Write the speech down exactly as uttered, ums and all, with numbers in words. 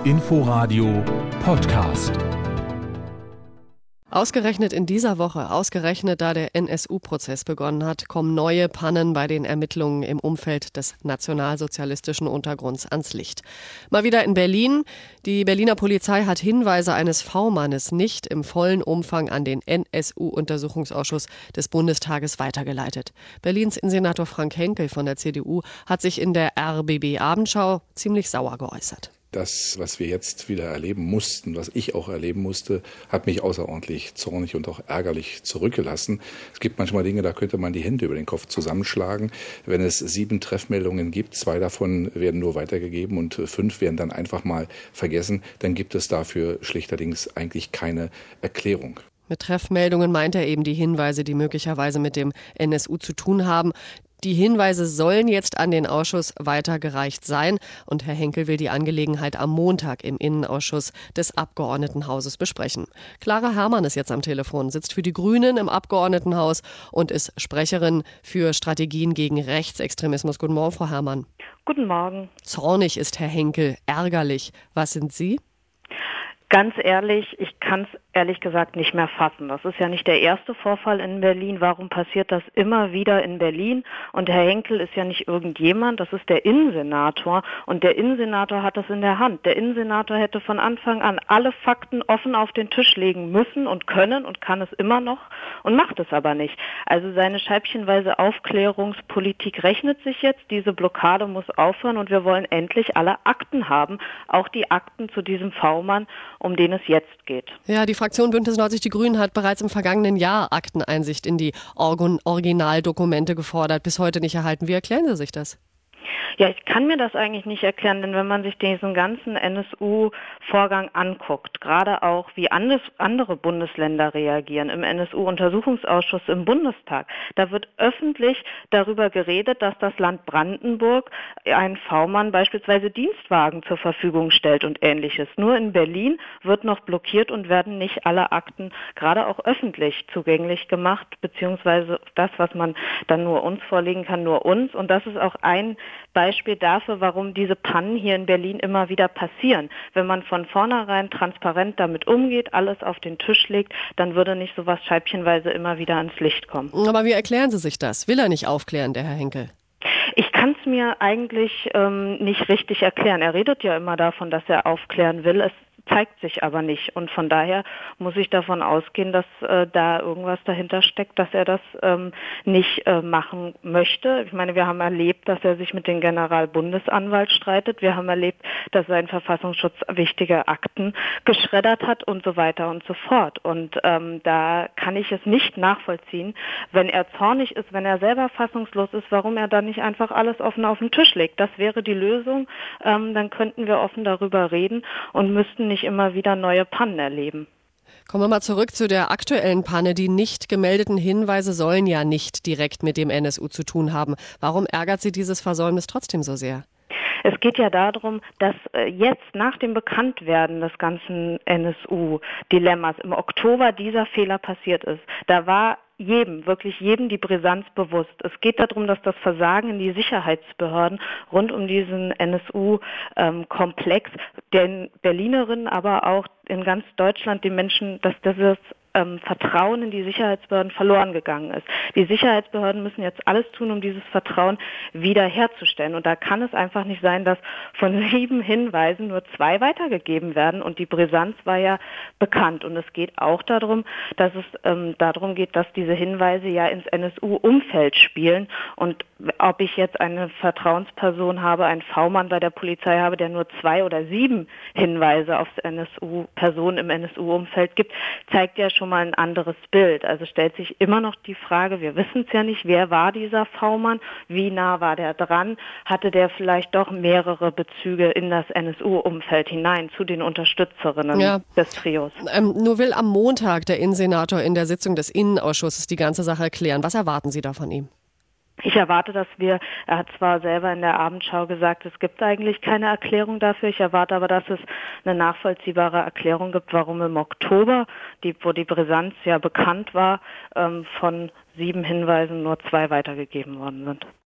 Inforadio Podcast. Ausgerechnet in dieser Woche, ausgerechnet da der N S U-Prozess begonnen hat, kommen neue Pannen bei den Ermittlungen im Umfeld des nationalsozialistischen Untergrunds ans Licht. Mal wieder in Berlin. Die Berliner Polizei hat Hinweise eines V-Mannes nicht im vollen Umfang an den N S U-Untersuchungsausschuss des Bundestages weitergeleitet. Berlins Innensenator Frank Henkel von der C D U hat sich in der R B B-Abendschau ziemlich sauer geäußert. Das, was wir jetzt wieder erleben mussten, was ich auch erleben musste, hat mich außerordentlich zornig und auch ärgerlich zurückgelassen. Es gibt manchmal Dinge, da könnte man die Hände über den Kopf zusammenschlagen. Wenn es sieben Treffmeldungen gibt, zwei davon werden nur weitergegeben und fünf werden dann einfach mal vergessen, dann gibt es dafür schlichterdings eigentlich keine Erklärung. Mit Treffmeldungen meint er eben die Hinweise, die möglicherweise mit dem N S U zu tun haben. Die Hinweise sollen jetzt an den Ausschuss weitergereicht sein und Herr Henkel will die Angelegenheit am Montag im Innenausschuss des Abgeordnetenhauses besprechen. Clara Herrmann ist jetzt am Telefon, sitzt für die Grünen im Abgeordnetenhaus und ist Sprecherin für Strategien gegen Rechtsextremismus. Guten Morgen, Frau Herrmann. Guten Morgen. Zornig ist Herr Henkel, ärgerlich. Was sind Sie? Ganz ehrlich, ich kann es ehrlich gesagt nicht mehr fassen. Das ist ja nicht der erste Vorfall in Berlin. Warum passiert das immer wieder in Berlin? Und Herr Henkel ist ja nicht irgendjemand, das ist der Innensenator. Und der Innensenator hat das in der Hand. Der Innensenator hätte von Anfang an alle Fakten offen auf den Tisch legen müssen und können und kann es immer noch und macht es aber nicht. Also seine scheibchenweise Aufklärungspolitik rechnet sich jetzt. Diese Blockade muss aufhören und wir wollen endlich alle Akten haben. Auch die Akten zu diesem V-Mann, um den es jetzt geht. Ja, die Fraktion Bündnis neunzig Die Grünen hat bereits im vergangenen Jahr Akteneinsicht in die Organ- Originaldokumente gefordert, bis heute nicht erhalten. Wie erklären Sie sich das? Ja, ich kann mir das eigentlich nicht erklären, denn wenn man sich diesen ganzen N S U-Vorgang anguckt, gerade auch wie anders, andere Bundesländer reagieren im N S U-Untersuchungsausschuss im Bundestag, da wird öffentlich darüber geredet, dass das Land Brandenburg einen V-Mann beispielsweise Dienstwagen zur Verfügung stellt und Ähnliches. Nur in Berlin wird noch blockiert und werden nicht alle Akten gerade auch öffentlich zugänglich gemacht, beziehungsweise das, was man dann nur uns vorlegen kann, nur uns. Und das ist auch ein Beispiel dafür, warum diese Pannen hier in Berlin immer wieder passieren. Wenn man von vornherein transparent damit umgeht, alles auf den Tisch legt, dann würde nicht sowas scheibchenweise immer wieder ans Licht kommen. Aber wie erklären Sie sich das? Will er nicht aufklären, der Herr Henkel? Ich kann es mir eigentlich ähm, nicht richtig erklären. Er redet ja immer davon, dass er aufklären will. Es zeigt sich aber nicht. Und von daher muss ich davon ausgehen, dass äh, da irgendwas dahinter steckt, dass er das ähm, nicht äh, machen möchte. Ich meine, wir haben erlebt, dass er sich mit dem Generalbundesanwalt streitet. Wir haben erlebt, dass sein Verfassungsschutz wichtige Akten geschreddert hat und so weiter und so fort. Und ähm, da kann ich es nicht nachvollziehen, wenn er zornig ist, wenn er selber fassungslos ist, warum er dann nicht einfach alles offen auf den Tisch legt. Das wäre die Lösung. Ähm, dann könnten wir offen darüber reden und müssten nicht immer wieder neue Pannen erleben. Kommen wir mal zurück zu der aktuellen Panne. Die nicht gemeldeten Hinweise sollen ja nicht direkt mit dem N S U zu tun haben. Warum ärgert Sie dieses Versäumnis trotzdem so sehr? Es geht ja darum, dass jetzt nach dem Bekanntwerden des ganzen N S U-Dilemmas im Oktober dieser Fehler passiert ist. Da war jedem, wirklich jedem die Brisanz bewusst. Es geht darum, dass das Versagen in die Sicherheitsbehörden rund um diesen N S U-Komplex den Berlinerinnen, aber auch in ganz Deutschland die Menschen, dass das ähm, Vertrauen in die Sicherheitsbehörden verloren gegangen ist. Die Sicherheitsbehörden müssen jetzt alles tun, um dieses Vertrauen wiederherzustellen. Und da kann es einfach nicht sein, dass von sieben Hinweisen nur zwei weitergegeben werden. Und die Brisanz war ja bekannt. Und es geht auch darum, dass es ähm, darum geht, dass diese Hinweise ja ins N S U-Umfeld spielen. Und ob ich jetzt eine Vertrauensperson habe, einen V-Mann bei der Polizei habe, der nur zwei oder sieben Hinweise aufs N S U, Personen im N S U-Umfeld gibt, zeigt ja schon mal ein anderes Bild. Also stellt sich immer noch die Frage, wir wissen es ja nicht, wer war dieser V-Mann, wie nah war der dran, hatte der vielleicht doch mehrere Bezüge in das N S U-Umfeld hinein zu den Unterstützerinnen ja. des Trios. Ähm, nur will am Montag der Innensenator in der Sitzung des Innenausschusses die ganze Sache erklären. Was erwarten Sie da von ihm? Ich erwarte, dass wir, er hat zwar selber in der Abendschau gesagt, es gibt eigentlich keine Erklärung dafür. Ich erwarte aber, dass es eine nachvollziehbare Erklärung gibt, warum im Oktober, die, wo die Brisanz ja bekannt war, ähm, von sieben Hinweisen nur zwei weitergegeben worden sind.